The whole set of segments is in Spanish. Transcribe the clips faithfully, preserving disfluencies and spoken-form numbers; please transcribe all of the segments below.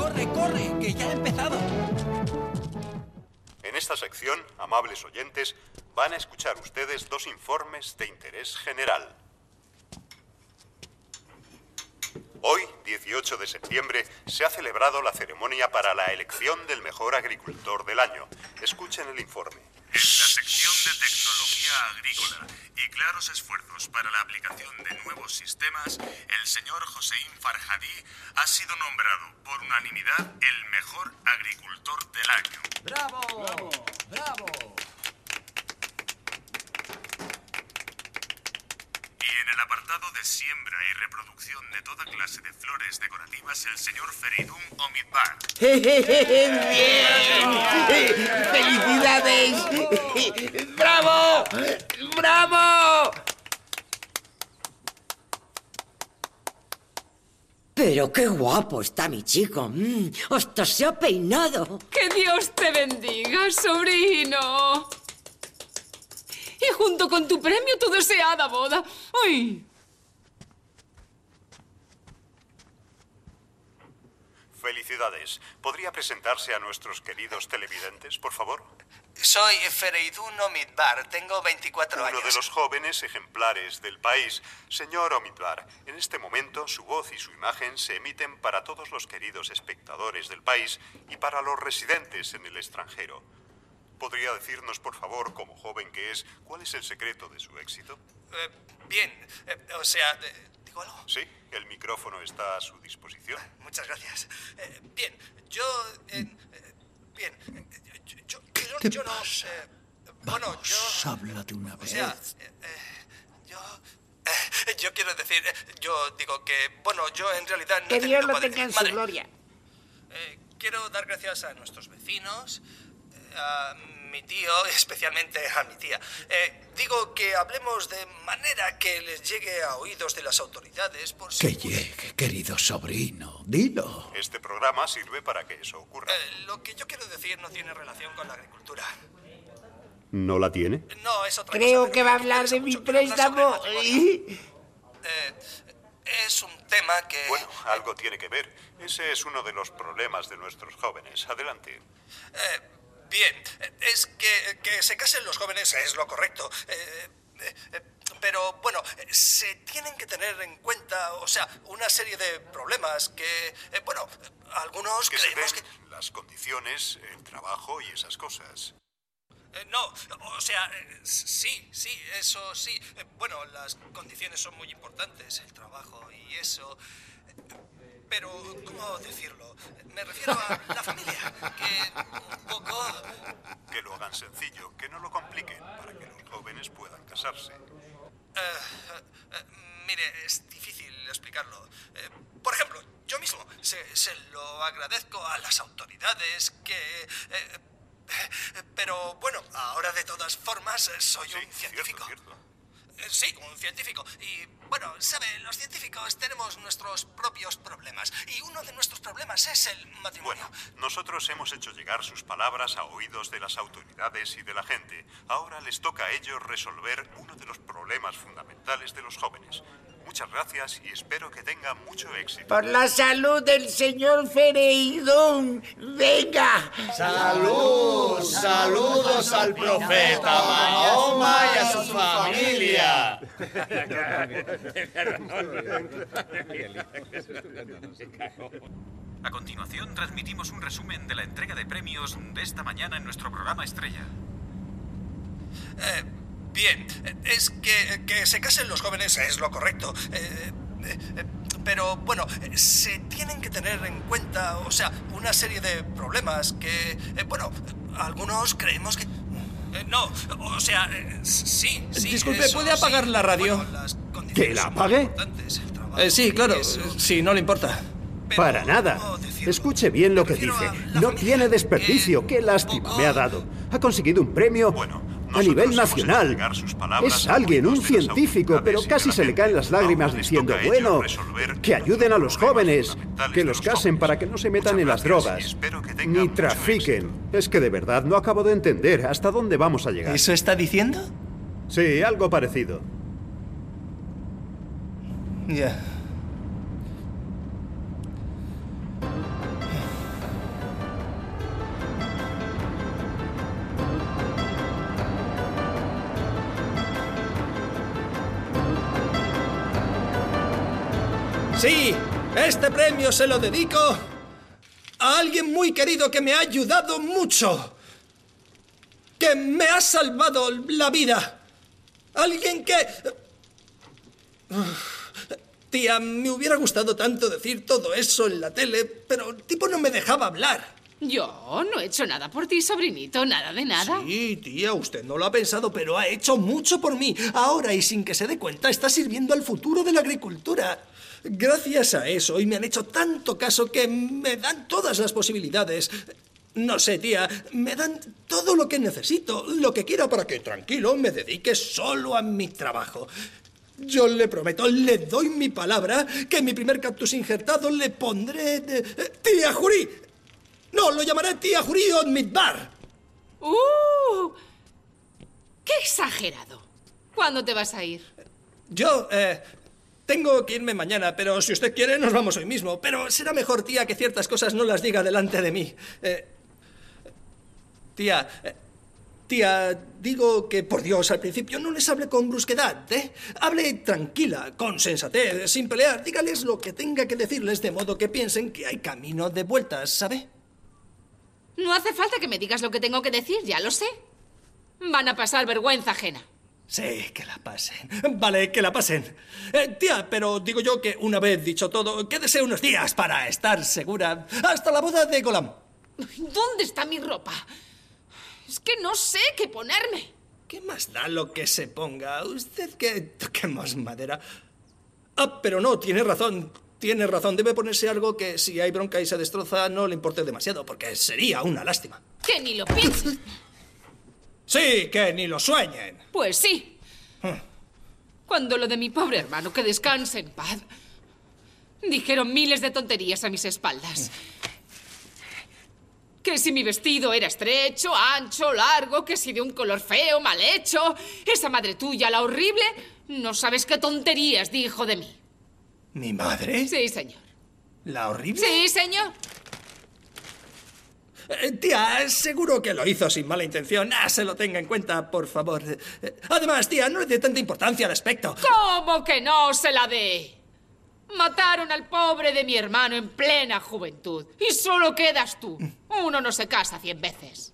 corre, corre, que ya ha empezado. En esta sección, amables oyentes, van a escuchar ustedes dos informes de interés general. Hoy, dieciocho de septiembre, se ha celebrado la ceremonia para la elección del mejor agricultor del año. Escuchen el informe. En la sección de tecnología agrícola y claros esfuerzos para la aplicación de nuevos sistemas, el señor Hossein Farhadi ha sido nombrado por unanimidad el mejor agricultor del año. ¡Bravo! ¡Bravo! ¡Bravo! Y en el apartado de siembra y reproducción de toda clase de flores decorativas, el señor Feridun Omidbar. ¡Bien! ¡Felicidades! ¡Bravo! ¡Bravo! Pero qué guapo está mi chico. Mm, hasta se ha peinado. ¡Que Dios te bendiga, sobrino! Y junto con tu premio, tu deseada boda. ¡Ay! Felicidades. ¿Podría presentarse a nuestros queridos televidentes, por favor? Soy Feridun Omidbar, tengo veinticuatro años. Uno de los jóvenes ejemplares del país. Señor Omidbar, en este momento su voz y su imagen se emiten para todos los queridos espectadores del país y para los residentes en el extranjero. ¿Podría decirnos, por favor, como joven que es, cuál es el secreto de su éxito? Eh, bien, eh, o sea, eh, ¿digo algo? Sí, el micrófono está a su disposición. Muchas gracias. Eh, bien, yo... Eh, eh, bien, eh, yo, yo, yo, ¿Qué yo no... pasa? Eh, bueno, yo... Habla de una O vez. sea, eh, eh, yo... eh, yo quiero decir, eh, yo digo que, bueno, yo en realidad no Que te- Dios no lo puedo tenga en decir. su Madre, gloria. eh, quiero dar gracias a nuestros vecinos, eh, a mi tío, especialmente a mi tía. Eh, digo que hablemos de manera que les llegue a oídos de las autoridades por si... Que llegue, querido sobrino. Dilo. Este programa sirve para que eso ocurra. Eh, lo que yo quiero decir no tiene relación con la agricultura. ¿No la tiene? No, es otra Creo cosa, que pero va a me hablar interesa de mi mucho. Quiero hablar sobre préstamo. matrimonio. Eh, es un tema que... Bueno, algo tiene que ver. Ese es uno de los problemas de nuestros jóvenes. Adelante. Eh, bien, es que, que se casen los jóvenes es lo correcto. Eh, eh, eh, pero, bueno, eh, se tienen que tener en cuenta, o sea, una serie de problemas que, eh, bueno, algunos Que se creemos den que... las condiciones, el trabajo y esas cosas. Eh, no, o sea, eh, sí, sí, eso sí. Eh, bueno, las condiciones son muy importantes, el trabajo y eso. Eh, Pero, ¿cómo decirlo? Me refiero a la familia, que un poco... Que lo hagan sencillo, que no lo compliquen, para que los jóvenes puedan casarse. Eh, eh, eh, mire, es difícil explicarlo. Eh, por ejemplo, yo mismo se, se lo agradezco a las autoridades que... eh, eh, pero bueno, ahora de todas formas eh, soy Sí, un científico. cierto, cierto. Eh, Sí, un científico. Y bueno, sabe, los científicos tenemos nuestros propios problemas. Y uno de nuestros problemas es el matrimonio. Bueno, nosotros hemos hecho llegar sus palabras a oídos de las autoridades y de la gente. Ahora les toca a ellos resolver uno de los problemas fundamentales de los jóvenes. Muchas gracias y espero que tengan mucho éxito. Por la salud del señor Feridun. ¡Venga! ¡Salud! ¡Saludos al profeta Mahoma y a su familia! A continuación, transmitimos un resumen de la entrega de premios de esta mañana en nuestro programa estrella. Eh, bien, eh, es que, que se casen los jóvenes es lo correcto. Eh, eh, eh, pero bueno, eh, se tienen que tener en cuenta, o sea, una serie de problemas que, eh, bueno, algunos creemos que... eh, no, o sea, eh, sí, sí. Disculpe, eso ¿puede apagar sí. la radio? Bueno, las condiciones ¿Que la son muy apague? importantes, el trabajo Eh, sí, y claro, eso. eh, sí, no le importa. Pero, Para nada. ¿cómo decirlo? Escuche bien lo Me que refiero dice. a la No familia, tiene desperdicio. que Qué lástima poco- me ha dado. Ha conseguido un premio Bueno, a nosotros nivel hemos hecho nacional. llegar sus palabras Es a alguien, un oídos de las científico, autoridades pero y de casi la se le gente. caen las lágrimas Ahora les diciendo, toca a ellos bueno, resolver que ayuden a los los problemas jóvenes, fundamentales que de los los casen jóvenes. para que no se metan Muchas en las gracias drogas, y espero que tengan ni mucho trafiquen. Es que de verdad no acabo de entender hasta dónde vamos a llegar. ¿Eso está diciendo? Sí, algo parecido. Ya. Sí, este premio se lo dedico a alguien muy querido que me ha ayudado mucho. Que me ha salvado la vida. Alguien que... Tía, me hubiera gustado tanto decir todo eso en la tele, pero el tipo no me dejaba hablar. Yo no he hecho nada por ti, sobrinito, nada de nada. Sí, tía, usted no lo ha pensado, pero ha hecho mucho por mí. Ahora, y sin que se dé cuenta, está sirviendo al futuro de la agricultura. Gracias a eso, y me han hecho tanto caso que me dan todas las posibilidades. No sé, tía, me dan todo lo que necesito, lo que quiera para que tranquilo me dedique solo a mi trabajo. Yo le prometo, le doy mi palabra, que en mi primer cactus injertado le pondré... de- ¡Tía Jurí! No, lo llamaré Tía Jurí on Midbar. ¡Uh! ¡Qué exagerado! ¿Cuándo te vas a ir? Yo, eh... tengo que irme mañana, pero si usted quiere nos vamos hoy mismo. Pero será mejor, tía, que ciertas cosas no las diga delante de mí. Eh, tía, eh, tía, digo que, por Dios, al principio no les hable con brusquedad, ¿eh? Hable tranquila, con sensatez, sin pelear. Dígales lo que tenga que decirles de modo que piensen que hay camino de vueltas, ¿sabe? No hace falta que me digas lo que tengo que decir, ya lo sé. Van a pasar vergüenza ajena. Sí, que la pasen. Vale, que la pasen. Eh, tía, pero digo yo que una vez dicho todo, quédese unos días para estar segura. Hasta la boda de Golam. ¿Dónde está mi ropa? Es que no sé qué ponerme. ¿Qué más da lo que se ponga? Usted que toquemos madera. Ah, pero no, tiene razón. Tiene razón. Debe ponerse algo que si hay bronca y se destroza no le importe demasiado, porque sería una lástima. Que ni lo pienses. Sí, que ni lo sueñen. Pues sí. Cuando lo de mi pobre hermano, que descanse en paz, dijeron miles de tonterías a mis espaldas. Que si mi vestido era estrecho, ancho, largo, que si de un color feo, mal hecho. Esa madre tuya, la horrible, no sabes qué tonterías dijo de mí. ¿Mi madre? Sí, señor. ¿La horrible? Sí, señor. Eh, tía, seguro que lo hizo sin mala intención. Ah, se lo tenga en cuenta, por favor. Eh, además, tía, no le dé tanta importancia al aspecto. ¿Cómo que no se la dé? Mataron al pobre de mi hermano en plena juventud. Y solo quedas tú. Uno no se casa cien veces.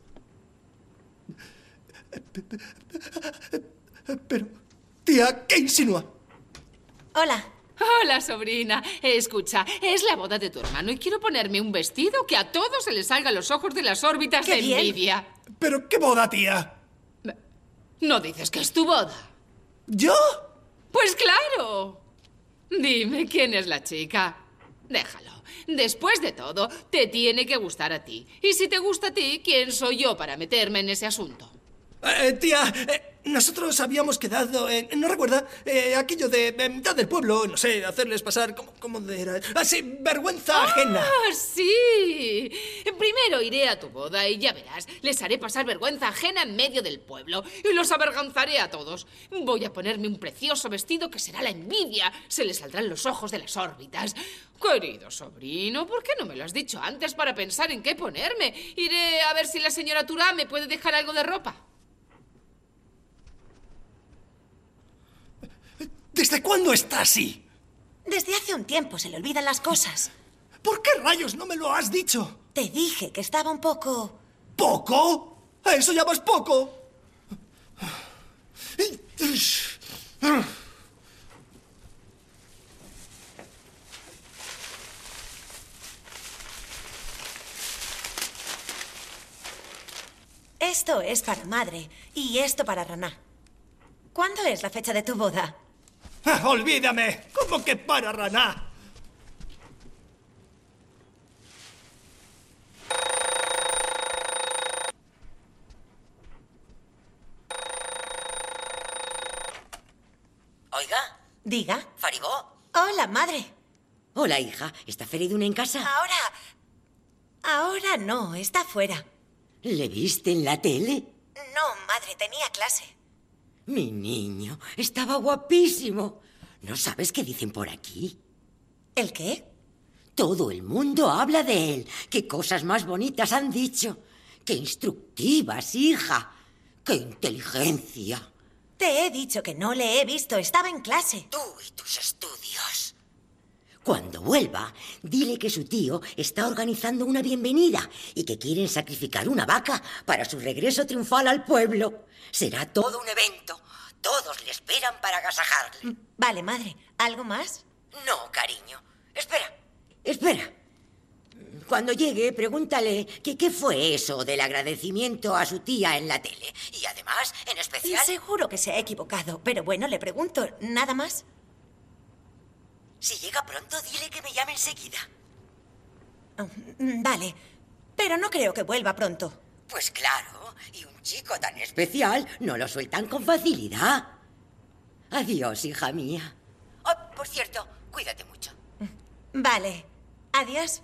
Pero, tía, ¿qué insinúa? Hola. Hola, sobrina. Escucha, es la boda de tu hermano y quiero ponerme un vestido que a todos se les salga los ojos de las órbitas ¡Qué de bien! envidia. ¿Pero qué boda, tía? ¿No dices que es tu boda? ¿Yo? Pues claro. Dime, ¿quién es la chica? Déjalo. Después de todo, te tiene que gustar a ti. Y si te gusta a ti, ¿quién soy yo para meterme en ese asunto? Eh, tía, eh, nosotros habíamos quedado en... ¿No recuerda? Eh, aquello de eh, mitad del pueblo, no sé, hacerles pasar... ¿Cómo, cómo era? Así, vergüenza ajena. ¡Ah, sí! Primero iré a tu boda y ya verás. Les haré pasar vergüenza ajena en medio del pueblo y los avergonzaré a todos. Voy a ponerme un precioso vestido que será la envidia. Se les saldrán los ojos de las órbitas. Querido sobrino, ¿por qué no me lo has dicho antes para pensar en qué ponerme? Iré a ver si la señora Turá me puede dejar algo de ropa. ¿Desde cuándo está así? Desde hace un tiempo se le olvidan las cosas. ¿Por qué rayos no me lo has dicho? Te dije que estaba un poco... ¿Poco? ¿A eso llamas poco? Esto es para madre y esto para Raná. ¿Cuándo es la fecha de tu boda? Ah, ¡olvídame! ¿Cómo que para Raná? Oiga, Diga. Faribó. Hola, madre. Hola, hija. ¿Está Feridun en casa? Ahora... Ahora no, está fuera. ¿Le viste en la tele? No, madre, tenía clase. Mi niño, estaba guapísimo. ¿No sabes qué dicen por aquí? ¿El qué? Todo el mundo habla de él. Qué cosas más bonitas han dicho. Qué instructivas, hija. Qué inteligencia. Te he dicho que no le he visto, estaba en clase. Tú y tus estudios. Cuando vuelva, dile que su tío está organizando una bienvenida y que quieren sacrificar una vaca para su regreso triunfal al pueblo. Será todo un evento. Todos le esperan para agasajarle. Vale, madre. ¿Algo más? No, cariño. Espera, espera. Cuando llegue, pregúntale que qué fue eso del agradecimiento a su tía en la tele. Y además, en especial... Seguro que se ha equivocado, pero bueno, le pregunto, ¿nada más? Si llega pronto, dile que me llame enseguida. Vale, pero no creo que vuelva pronto. Pues claro, y un chico tan especial no lo sueltan con facilidad. Adiós, hija mía. Oh, por cierto, cuídate mucho. Vale, adiós.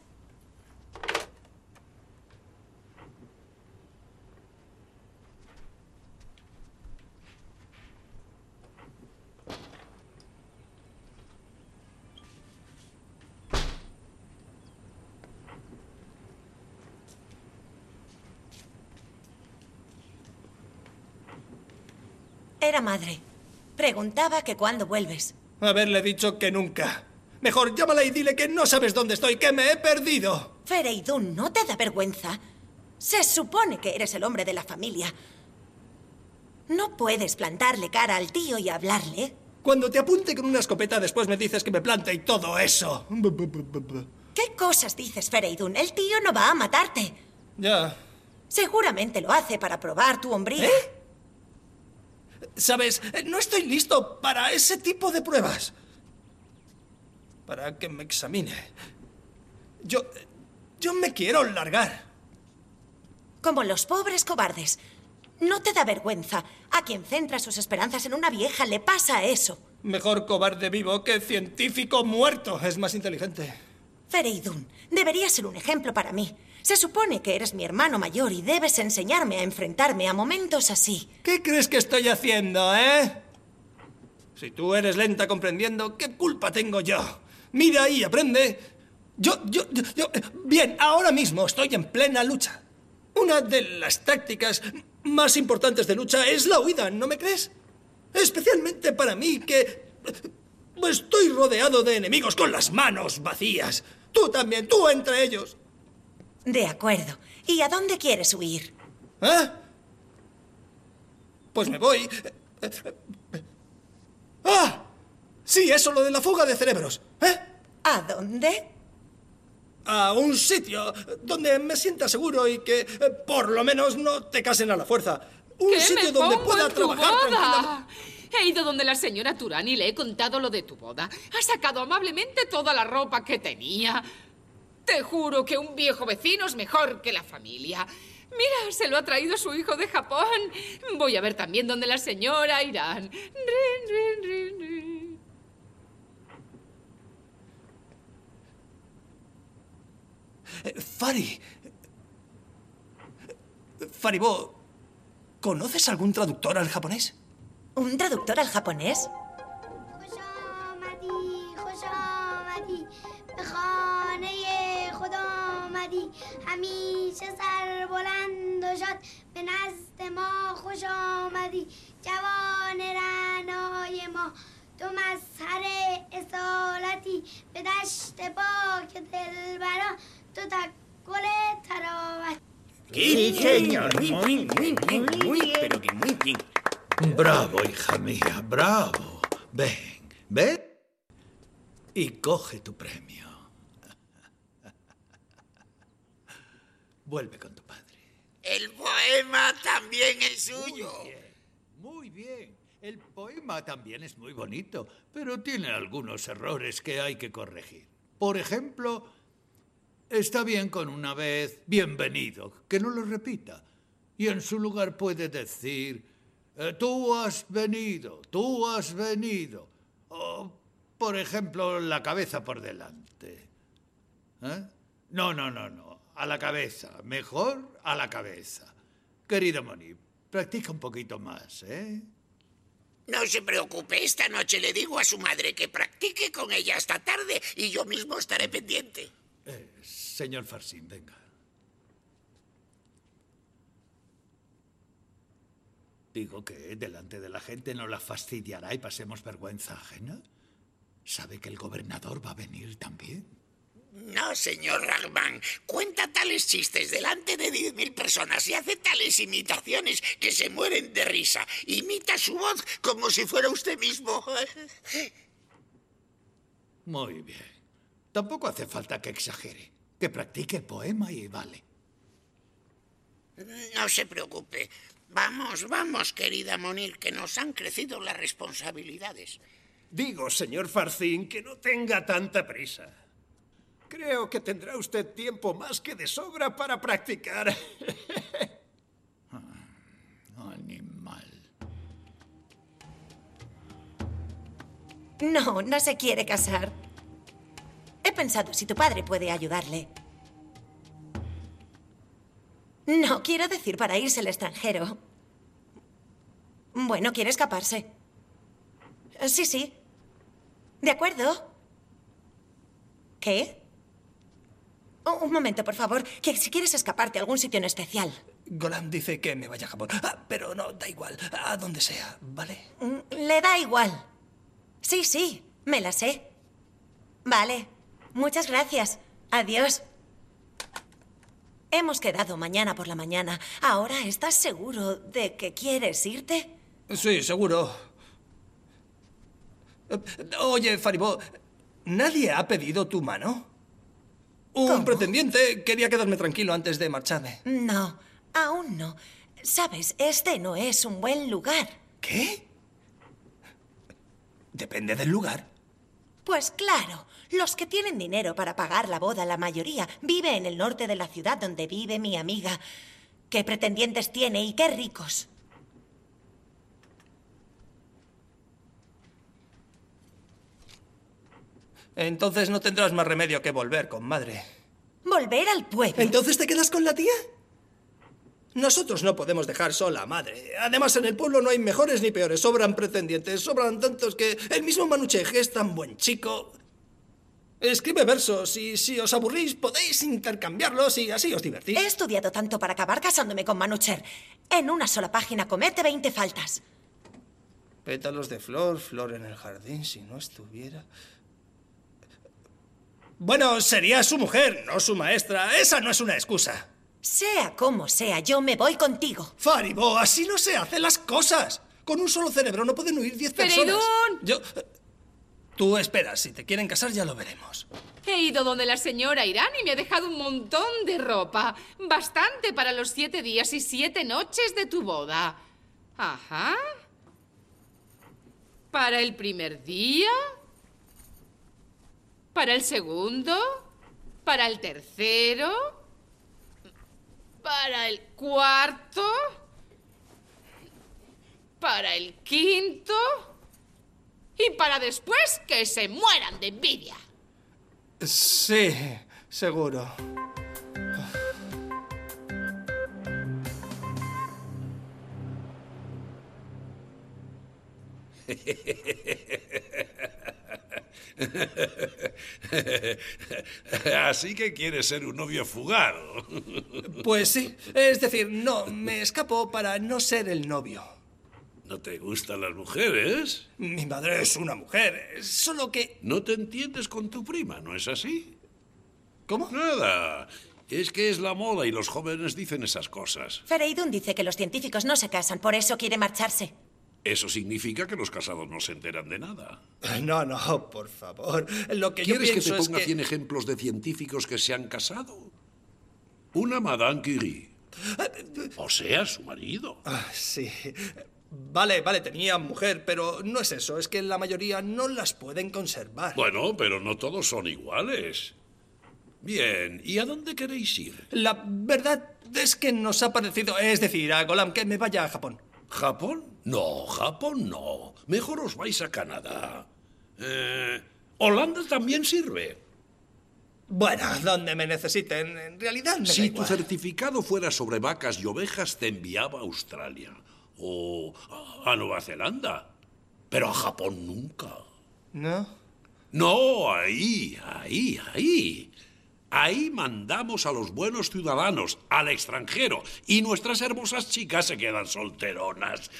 Era madre. Preguntaba que cuándo vuelves. Haberle dicho que nunca. Mejor llámala y dile que no sabes dónde estoy, que me he perdido. Fereidún, ¿no te da vergüenza? Se supone que eres el hombre de la familia. ¿No puedes plantarle cara al tío y hablarle? Cuando te apunte con una escopeta, después me dices que me plante y todo eso. ¿Qué cosas dices, Fereidún? El tío no va a matarte. Ya. Seguramente lo hace para probar tu hombría. ¿Eh? ¿Sabes? No estoy listo para ese tipo de pruebas. Para que me examine. Yo... Yo me quiero largar. Como los pobres cobardes. ¿No te da vergüenza? A quien centra sus esperanzas en una vieja le pasa eso. Mejor cobarde vivo que científico muerto. Es más inteligente. Fereidún, deberías ser un ejemplo para mí. Se supone que eres mi hermano mayor y debes enseñarme a enfrentarme a momentos así. ¿Qué crees que estoy haciendo, eh? Si tú eres lenta comprendiendo, ¿qué culpa tengo yo? Mira y aprende. Yo, yo, yo, yo... Bien, ahora mismo estoy en plena lucha. Una de las tácticas más importantes de lucha es la huida, ¿no me crees? Especialmente para mí, que estoy rodeado de enemigos con las manos vacías. Tú también, tú entre ellos. De acuerdo. ¿Y a dónde quieres huir? ¿Eh? Pues me voy... ¡Ah! Sí, eso, lo de la fuga de cerebros. ¿Eh? ¿A dónde? A un sitio donde me sienta seguro y que, eh, por lo menos, no te casen a la fuerza. Un ¿Qué sitio me donde pongo pueda en tu trabajar boda? tranquilamente. He ido donde la señora Turani y le he contado lo de tu boda. Ha sacado amablemente toda la ropa que tenía. Te juro que un viejo vecino es mejor que la familia. Mira, se lo ha traído su hijo de Japón. Voy a ver también donde la señora Irán. Rin, rin, rin, rin. Eh, Fari. Faribo, ¿conoces algún traductor al japonés? ¿Un traductor al japonés? همیشه سر بلند و شاد به نزد ما خوش آمدی جوان رعنای ما تو مظهر اصالتی به دشت پاک دلبرا تو تکل تراوت. Sí, señor. Muy, muy bien, muy, pero que muy bien. Bravo, hija mía, bravo. Ven, ven y coge tu premio. Vuelve con tu padre. El poema también es suyo. Muy bien, muy bien. El poema también es muy bonito, pero tiene algunos errores que hay que corregir. Por ejemplo, está bien con una vez bienvenido, que no lo repita. Y en su lugar puede decir, eh, tú has venido, tú has venido. O, por ejemplo, la cabeza por delante. ¿Eh? No, no, no, no. A la cabeza. Mejor a la cabeza. Querido Moni, practica un poquito más, ¿eh? No se preocupe, esta noche le digo a su madre que practique con ella hasta tarde y yo mismo estaré pendiente. Eh, señor Farsin, venga. Digo que delante de la gente no la fastidiará y pasemos vergüenza ajena. ¿Sabe que el gobernador va a venir también? No, señor Ragman. Cuenta tales chistes delante de diez mil personas y hace tales imitaciones que se mueren de risa. Imita su voz como si fuera usted mismo. Muy bien. Tampoco hace falta que exagere. Que practique el poema y vale. No se preocupe. Vamos, vamos, querida Monir, que nos han crecido las responsabilidades. Digo, señor Farthing, que no tenga tanta prisa. Creo que tendrá usted tiempo más que de sobra para practicar. Animal. No, no se quiere casar. He pensado si tu padre puede ayudarle. No, quiero decir para irse al extranjero. Bueno, quiere escaparse. Sí, sí. ¿De acuerdo? ¿Qué? Oh, un momento, por favor. Que si quieres escaparte a algún sitio en especial. Golam dice que me vaya a Japón. Ah, pero no, da igual. A donde sea, ¿vale? Le da igual. Sí, sí, me la sé. Vale. Muchas gracias. Adiós. Hemos quedado mañana por la mañana. Ahora, ¿estás seguro de que quieres irte? Sí, seguro. Oye, Faribo, ¿nadie ha pedido tu mano? Un ¿Cómo? pretendiente quería quedarme tranquilo antes de marcharme. No, aún no. Sabes, este no es un buen lugar. ¿Qué? Depende del lugar. Pues claro, los que tienen dinero para pagar la boda, la mayoría, vive en el norte de la ciudad donde vive mi amiga. ¿Qué pretendientes tiene y qué ricos? Entonces no tendrás más remedio que volver con madre. ¿Volver al pueblo? ¿Entonces te quedas con la tía? Nosotros no podemos dejar sola a madre. Además, en el pueblo no hay mejores ni peores. Sobran pretendientes, sobran tantos que... El mismo Manuchej es tan buen chico. Escribe versos y si os aburrís podéis intercambiarlos y así os divertís. He estudiado tanto para acabar casándome con Manucher. En una sola página comete veinte faltas. Pétalos de flor, flor en el jardín, si no estuviera... Bueno, sería su mujer, no su maestra. Esa no es una excusa. Sea como sea, yo me voy contigo. Faribo, así no se hacen las cosas. Con un solo cerebro no pueden huir diez personas. ¡Feridún! Yo... Tú esperas, si te quieren casar ya lo veremos. He ido donde la señora Irán y me ha dejado un montón de ropa. Bastante para los siete días y siete noches de tu boda. Ajá. Para el primer día... ¿Para el segundo? ¿Para el tercero? ¿Para el cuarto? ¿Para el quinto? Y para después que se mueran de envidia. Sí, seguro. Así que quieres ser un novio fugado. Pues sí, es decir, no, me escapo para no ser el novio. ¿No te gustan las mujeres? Mi madre es una mujer, solo que... No te entiendes con tu prima, ¿no es así? ¿Cómo? Nada, es que es la moda y los jóvenes dicen esas cosas. Fereidun dice que los científicos no se casan, por eso quiere marcharse. Eso significa que los casados no se enteran de nada. No, no, por favor. Lo que yo ¿Quieres que pienso te es ponga que... cien ejemplos de científicos que se han casado? Una Madame Curie. O sea, su marido. Ah, sí. Vale, vale, tenía mujer, pero no es eso. Es que la mayoría no las pueden conservar. Bueno, pero no todos son iguales. Bien, ¿y a dónde queréis ir? La verdad es que nos ha parecido... Es decir, a Golam, que me vaya a Japón. ¿Japón? No, Japón no. Mejor os vais a Canadá. Eh, Holanda también sirve. Bueno, donde me necesiten. En realidad me da Si tu igual. certificado fuera sobre vacas y ovejas, te enviaba a Australia. O a Nueva Zelanda. Pero a Japón nunca. ¿No? No, ahí, ahí, ahí. Ahí mandamos a los buenos ciudadanos, al extranjero, y nuestras hermosas chicas se quedan solteronas.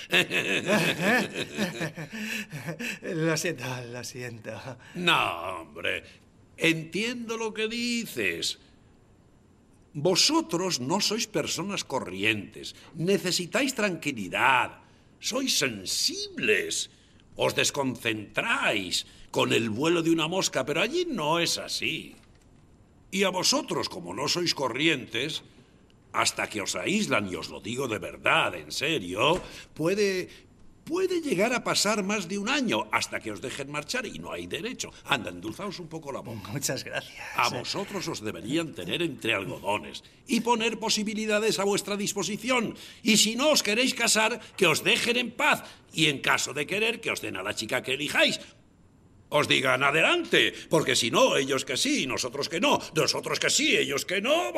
Lo siento, lo siento. No, hombre, entiendo lo que dices. Vosotros no sois personas corrientes, necesitáis tranquilidad, sois sensibles, os desconcentráis con el vuelo de una mosca, pero allí no es así. Y a vosotros, como no sois corrientes, hasta que os aíslan, y os lo digo de verdad, en serio, puede, puede llegar a pasar más de un año hasta que os dejen marchar y no hay derecho. Anda, endulzaos un poco la boca. Muchas gracias. A vosotros os deberían tener entre algodones y poner posibilidades a vuestra disposición. Y si no os queréis casar, que os dejen en paz. Y en caso de querer, que os den a la chica que elijáis. Os digan adelante, porque si no, ellos que sí, nosotros que no, nosotros que sí, ellos que no.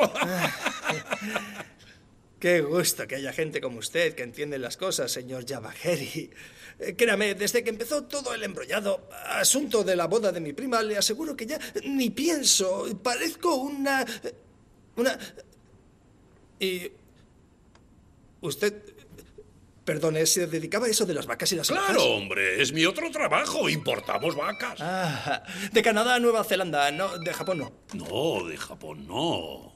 Qué gusto que haya gente como usted que entiende las cosas, señor Javaheri. Eh, créame, desde que empezó todo el embrollado asunto de la boda de mi prima, le aseguro que ya ni pienso, parezco una... una... Y... usted... Perdone, ¿se dedicaba a eso de las vacas y las ovejas? Claro, hombre, es mi otro trabajo. Importamos vacas. Ah, de Canadá a Nueva Zelanda, no, de Japón no. No, de Japón no.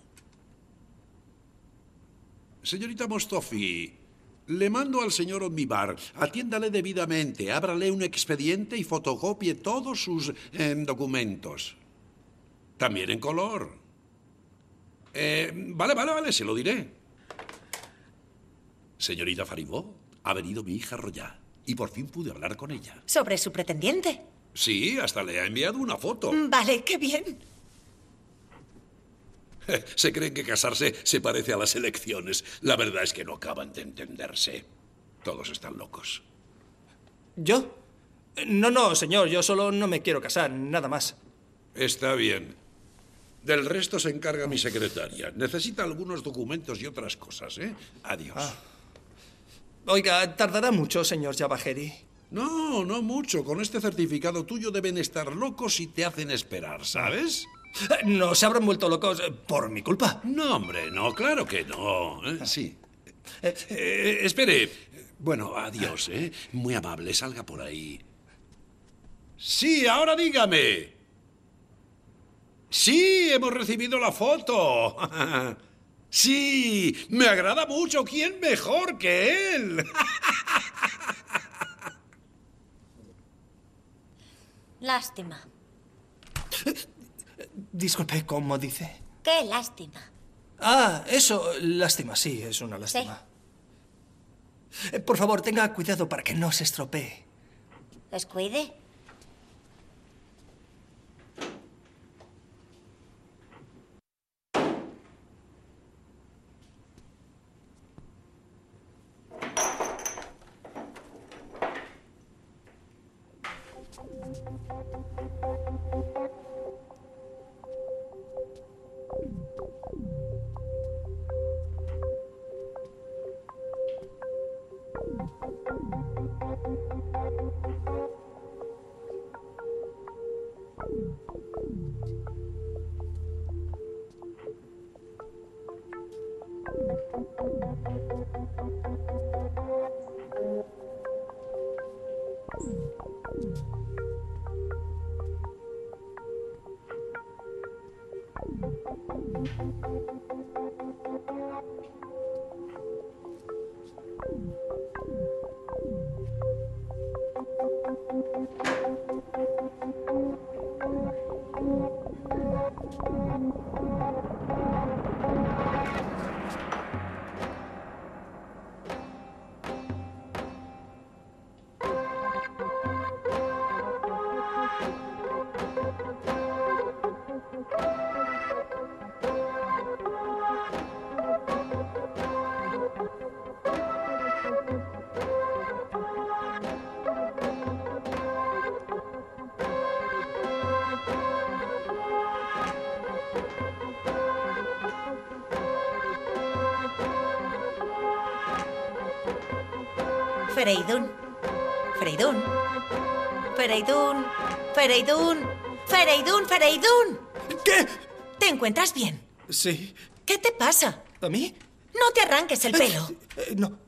Señorita Mostofi, le mando al señor Omnibar. Atiéndale debidamente, ábrale un expediente y fotocopie todos sus eh, documentos. También en color. Eh, vale, vale, vale, se lo diré. Señorita Faribó, ha venido mi hija Roya y por fin pude hablar con ella. ¿Sobre su pretendiente? Sí, hasta le ha enviado una foto. Vale, qué bien. Se creen que casarse se parece a las elecciones. La verdad es que no acaban de entenderse. Todos están locos. ¿Yo? No, no, señor, yo solo no me quiero casar, nada más. Está bien. Del resto se encarga mi secretaria. Necesita algunos documentos y otras cosas, ¿eh? Adiós. Ah. Oiga, ¿tardará mucho, señor Javaheri? No, no mucho. Con este certificado tuyo deben estar locos y te hacen esperar, ¿sabes? ¿No se habrán vuelto locos por mi culpa? No, hombre, no, claro que no. ¿Eh? Sí. Eh, eh, espere. Bueno, adiós, ¿eh? Muy amable, salga por ahí. Sí, ahora dígame. Sí, hemos recibido la foto. Sí, me agrada mucho. ¿Quién mejor que él? Lástima. Disculpe, ¿cómo dice? Qué lástima. Ah, eso, lástima, sí, es una lástima. Sí. Por favor, tenga cuidado para que no se estropee. ¿Descuide? Fereidún. Fereidún. Fereidún. Fereidún. Fereidún. Fereidún. ¿Qué? ¿Te encuentras bien? Sí. ¿Qué te pasa? ¿A mí? No te arranques el pelo. Eh, no.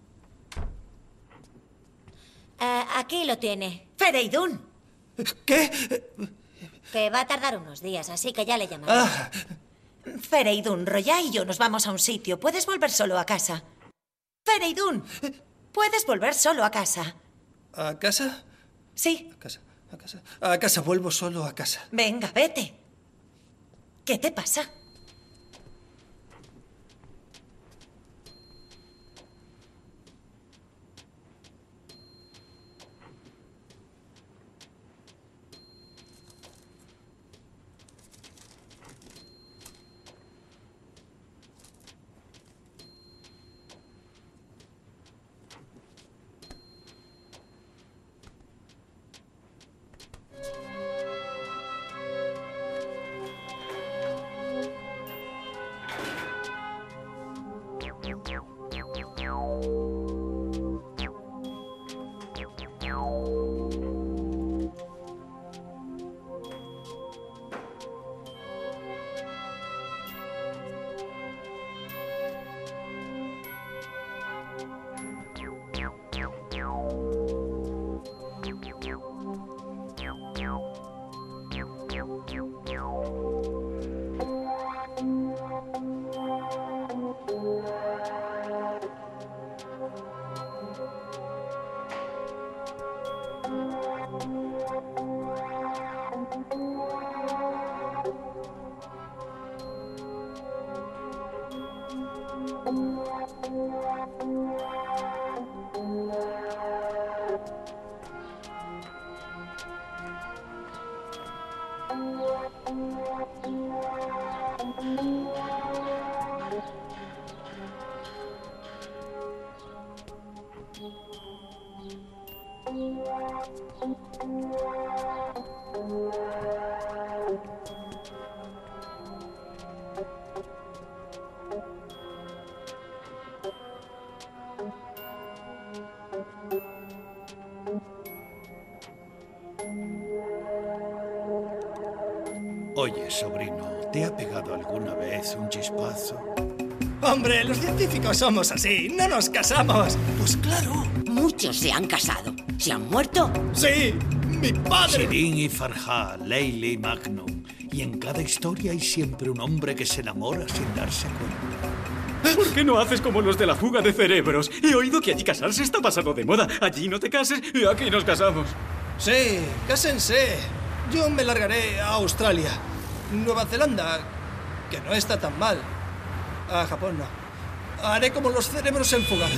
Eh, aquí lo tiene. Fereidún. ¿Qué? Que va a tardar unos días, así que ya le llamaré. Ah. Fereidún, Roya y yo nos vamos a un sitio. Puedes volver solo a casa. Fereidún, puedes volver solo a casa. ¿A casa? Sí. A casa, a casa. A casa, vuelvo solo a casa. Venga, vete. ¿Qué te pasa? Oye, sobrino, ¿te ha pegado alguna vez un chispazo? Hombre, los científicos somos así, no nos casamos. Pues claro. Muchos se han casado. ¿Se han muerto? Sí, mi padre. Shirin y Farha, Leila y Magnum. Y en cada historia hay siempre un hombre que se enamora sin darse cuenta. ¿Por qué no haces como los de la fuga de cerebros? He oído que allí casarse está pasando de moda. Allí no te cases y aquí nos casamos. Sí, cásense. Yo me largaré a Australia, Nueva Zelanda, que no está tan mal. A Japón no. Haré como los cerebros en fuga.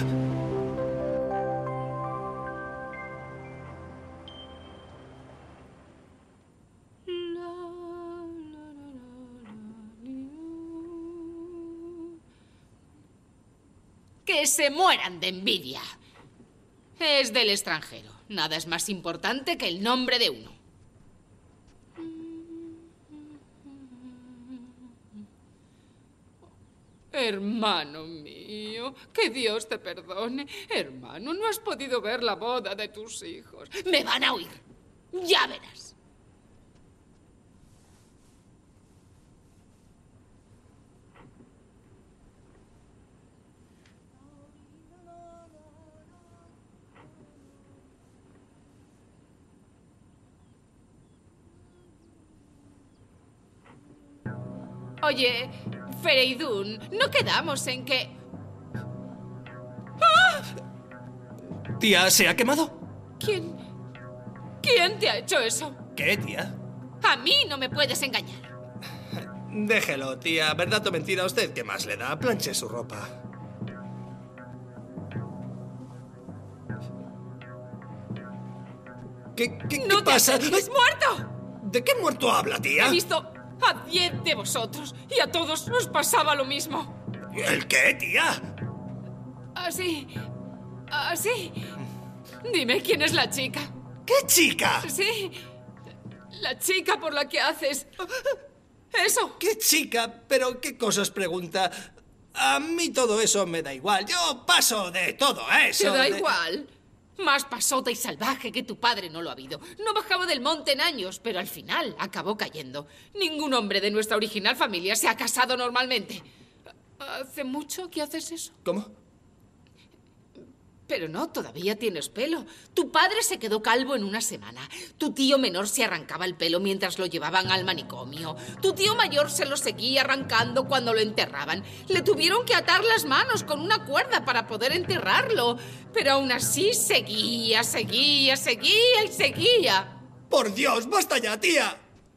Que se mueran de envidia. Es del extranjero. Nada es más importante que el nombre de uno. Hermano mío, que Dios te perdone. Hermano, no has podido ver la boda de tus hijos. Me van a oír. Ya verás. Oye, Fereidún, ¿no quedamos en que...? ¡Ah! Tía, ¿se ha quemado? ¿Quién? ¿Quién te ha hecho eso? ¿Qué, tía? A mí no me puedes engañar. Déjelo, tía. ¿Verdad o mentira? ¿A usted qué más le da? Planche su ropa. ¿Qué, qué, ¡No qué te pasa? acerques, muerto! ¿De qué muerto habla, tía? He visto a diez de vosotros y a todos os pasaba lo mismo. ¿El qué, tía? Así... así... Dime, ¿quién es la chica? ¿Qué chica? Sí, la chica por la que haces... eso. ¿Qué chica? ¿Pero qué cosas pregunta? A mí todo eso me da igual. Yo paso de todo eso. ¿Te da de... igual? Más pasota y salvaje que tu padre no lo ha habido. No bajaba del monte en años, pero al final acabó cayendo. Ningún hombre de nuestra original familia se ha casado normalmente. ¿Hace mucho que haces eso? ¿Cómo? Pero no, todavía tienes pelo. Tu padre se quedó calvo en una semana. Tu tío menor se arrancaba el pelo mientras lo llevaban al manicomio. Tu tío mayor se lo seguía arrancando cuando lo enterraban. Le tuvieron que atar las manos con una cuerda para poder enterrarlo. Pero aún así seguía, seguía, seguía y seguía. ¡Por Dios, basta ya, tía!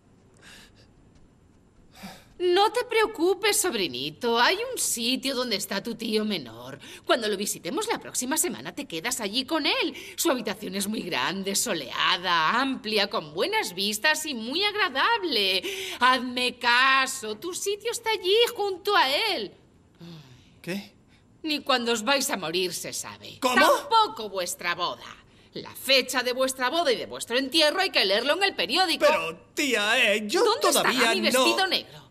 No te preocupes, sobrinito. Hay un sitio donde está tu tío menor. Cuando lo visitemos la próxima semana te quedas allí con él. Su habitación es muy grande, soleada, amplia, con buenas vistas y muy agradable. Hazme caso, tu sitio está allí junto a él. ¿Qué? Ni cuando os vais a morir se sabe. ¿Cómo? Tampoco vuestra boda. La fecha de vuestra boda y de vuestro entierro hay que leerlo en el periódico. Pero, tía, eh, yo ¿Dónde todavía estará mi vestido no... negro?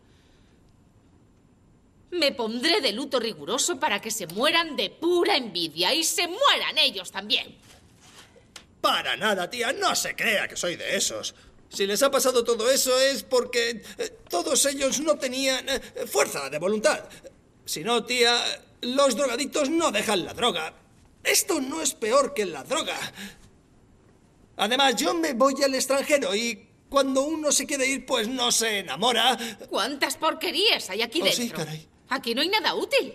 Me pondré de luto riguroso para que se mueran de pura envidia y se mueran ellos también. Para nada, tía, no se crea que soy de esos. Si les ha pasado todo eso es porque eh, todos ellos no tenían eh, fuerza de voluntad. Si no, tía, los drogadictos no dejan la droga. Esto no es peor que la droga. Además, yo me voy al extranjero y cuando uno se quiere ir, pues no se enamora. ¿Cuántas porquerías hay aquí Oh, dentro? sí, caray. Aquí no hay nada útil.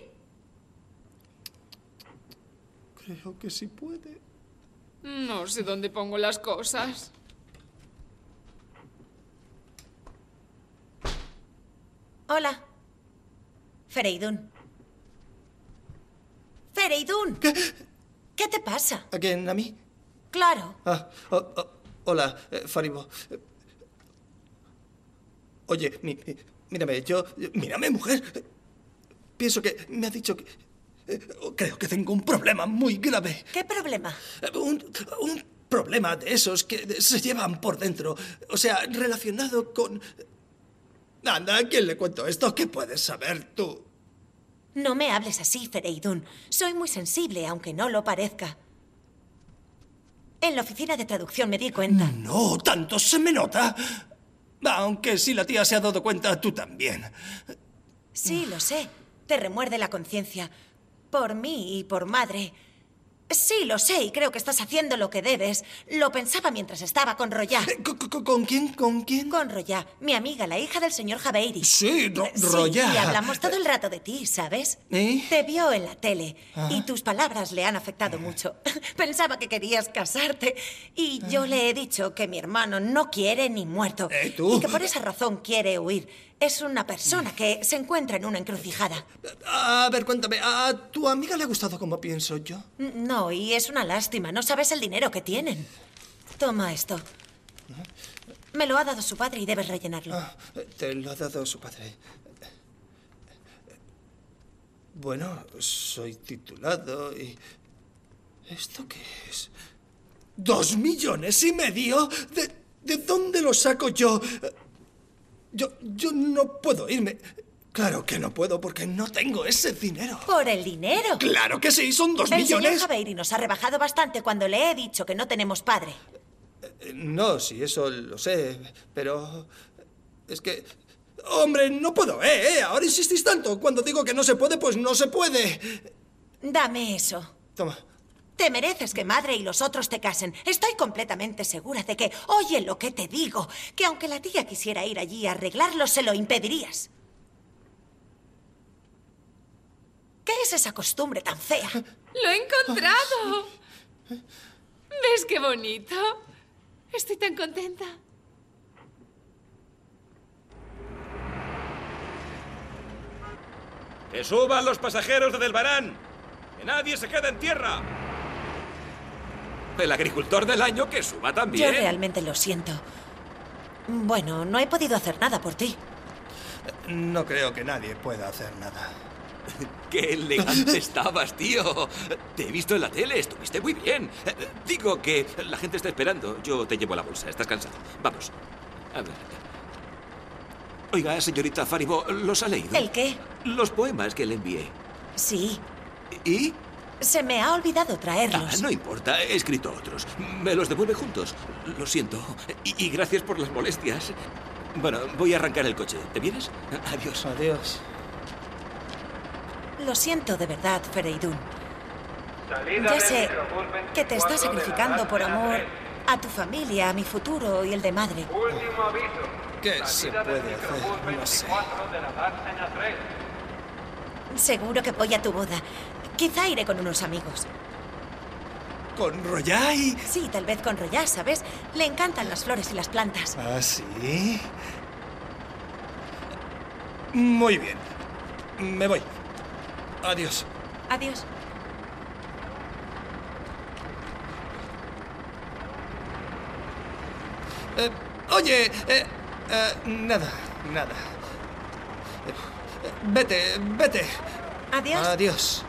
Creo que sí puede. No sé dónde pongo las cosas. Hola. Fereidun. Fereidun. ¿Qué? ¿Qué te pasa? ¿A quién? ¿A mí? Claro. Ah, oh, oh, hola, eh, Faribo. Eh, Oye, mi, mi- mírame, yo... Mírame, mujer. Pienso que me ha dicho que... eh, creo que tengo un problema muy grave. ¿Qué problema? Eh, Un, un problema de esos que se llevan por dentro. O sea, relacionado con... Anda, ¿a quién le cuento esto? ¿Qué puedes saber tú? No me hables así, Fereidun. Soy muy sensible, aunque no lo parezca. En la oficina de traducción me di cuenta. No, tanto se me nota. Aunque si la tía se ha dado cuenta, tú también. Sí, lo sé. Te remuerde la conciencia. Por mí y por madre. Sí, lo sé, y creo que estás haciendo lo que debes. Lo pensaba mientras estaba con Roya. ¿Con, con- con quién? ¿Con quién? Con Roya, mi amiga, la hija del señor Javeiri. Sí, Ro- Sí, Roya. y hablamos todo el rato de ti, ¿sabes? ¿Eh? Te vio en la tele Ah. y tus palabras le han afectado mucho. Pensaba que querías casarte y yo le he dicho que mi hermano no quiere ni muerto. ¿Eh, tú? Y que por esa razón quiere huir. Es una persona que se encuentra en una encrucijada. A ver, cuéntame, ¿a tu amiga le ha gustado como pienso yo? No, y es una lástima. No sabes el dinero que tienen. Toma esto. Me lo ha dado su padre y debes rellenarlo. Ah, te lo ha dado su padre. Bueno, soy titulado y... ¿Esto qué es? ¿Dos millones y medio? ¿De, de dónde lo saco yo? Yo, yo no puedo irme. Claro que no puedo porque no tengo ese dinero. ¿Por el dinero? ¡Claro que sí! ¡Son dos El millones! señor Javeiri nos ha rebajado bastante cuando le he dicho que no tenemos padre. Eh, No, sí, eso lo sé, pero... Es que... Hombre, no puedo, ¿eh? ¿eh? Ahora insistís tanto. Cuando digo que no se puede, pues no se puede. Dame eso. Toma. Te mereces que madre y los otros te casen. Estoy completamente segura de que, oye lo que te digo, que aunque la tía quisiera ir allí a arreglarlo, se lo impedirías. ¿Qué es esa costumbre tan fea? ¡Lo he encontrado! ¿Ves qué bonito? Estoy tan contenta. ¡Que suban los pasajeros de Delbarán! ¡Que nadie se quede en tierra! El agricultor del año que suba también. Yo realmente lo siento. Bueno, no he podido hacer nada por ti. No creo que nadie pueda hacer nada. ¡Qué elegante estabas, tío! Te he visto en la tele, estuviste muy bien. Eh, Digo que la gente está esperando. Yo te llevo la bolsa, estás cansado. Vamos. A ver. Oiga, señorita Faribo, ¿los ha leído? ¿El qué? Los poemas que le envié. Sí. ¿Y? Se me ha olvidado traerlos. Ah, no importa, he escrito otros. ¿Me los devuelve juntos? Lo siento. Y, y gracias por las molestias. Bueno, voy a arrancar el coche. ¿Te vienes? Adiós. Adiós. Lo siento de verdad, Fereidun. Ya sé que te estás sacrificando por amor a tu familia, a mi futuro y el de madre. ¿Qué se puede hacer? No sé. Seguro que voy a tu boda. Quizá iré con unos amigos. ¿Con Royay? Sí, tal vez con Royay, ¿sabes? Le encantan las flores y las plantas. ¿Ah, sí? Muy bien. Me voy. Adiós. Adiós. Eh, oye, eh, eh, nada, nada. Eh, eh, vete, vete. Adiós. Adiós.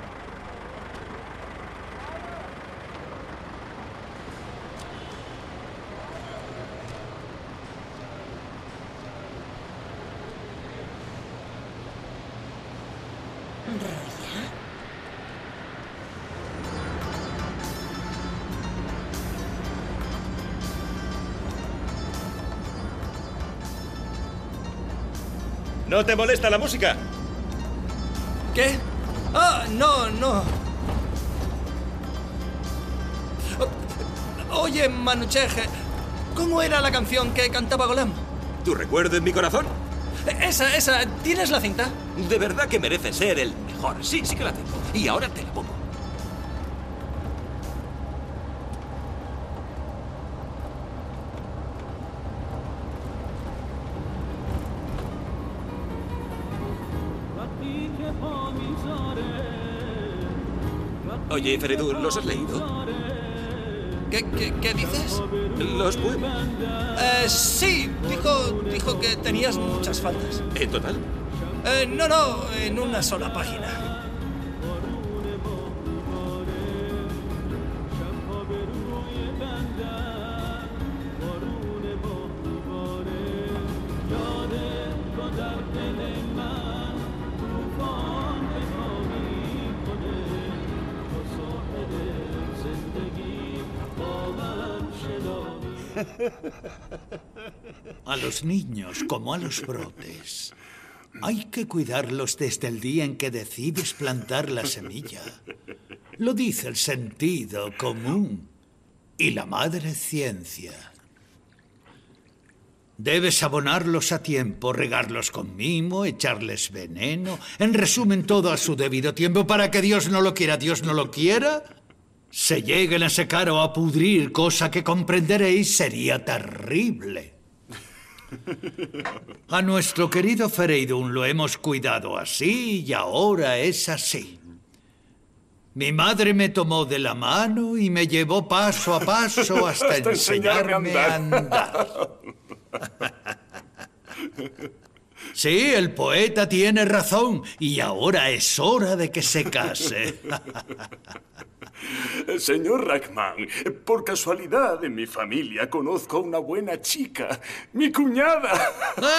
¿Roya? ¿No te molesta la música? ¿Qué? Ah, no, no. O- Oye, Manucheje, ¿cómo era la canción que cantaba Golam? ¿Tu recuerdo en mi corazón? Esa, esa. ¿Tienes la cinta? De verdad que merece ser el mejor. Sí, sí que la tengo. Y ahora te la pongo. Oye, Feridun, ¿los has leído? ¿Qué, qué, qué dices? ¿Los poemas? Eh, sí, dijo, dijo que tenías muchas faltas. ¿En total? Eh, no, no, en una sola página. A los niños, como a los brotes, hay que cuidarlos desde el día en que decides plantar la semilla. Lo dice el sentido común y la madre ciencia. Debes abonarlos a tiempo, regarlos con mimo, echarles veneno, en resumen todo a su debido tiempo para que Dios no lo quiera, Dios no lo quiera, se lleguen a secar o a pudrir, cosa que comprenderéis sería terrible. A nuestro querido Fereidun lo hemos cuidado así y ahora es así. Mi madre me tomó de la mano y me llevó paso a paso hasta, hasta enseñarme a andar. Sí, el poeta tiene razón y ahora es hora de que se case. Señor Rachman, por casualidad en mi familia conozco a una buena chica, mi cuñada.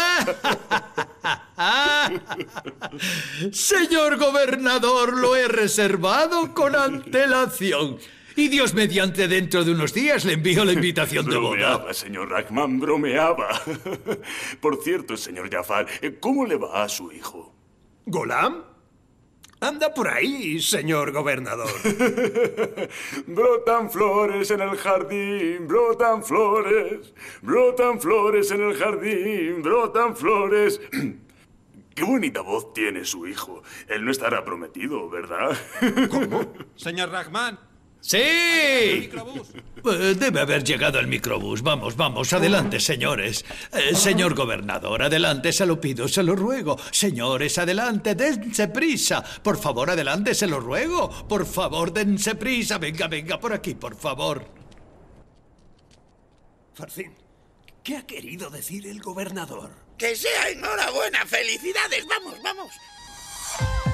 Señor gobernador, lo he reservado con antelación. Y Dios mediante dentro de unos días le envío la invitación de boda. Bromeaba, señor Rachman, bromeaba. Por cierto, señor Jafar, ¿cómo le va a su hijo? ¿Golam? Anda por ahí, señor gobernador. Brotan flores en el jardín, brotan flores, brotan flores en el jardín, brotan flores. Qué bonita voz tiene su hijo. Él no estará prometido, ¿verdad? ¿Cómo? Señor Rachman. ¡Sí! Debe haber llegado el microbús. Vamos, vamos, adelante, señores. Eh, señor gobernador, adelante, se lo pido, se lo ruego. Señores, adelante, dense prisa. Por favor, adelante, se lo ruego. Por favor, dense prisa. Venga, venga, por aquí, por favor. Farthín, ¿qué ha querido decir el gobernador? Que sea enhorabuena, felicidades, vamos, vamos.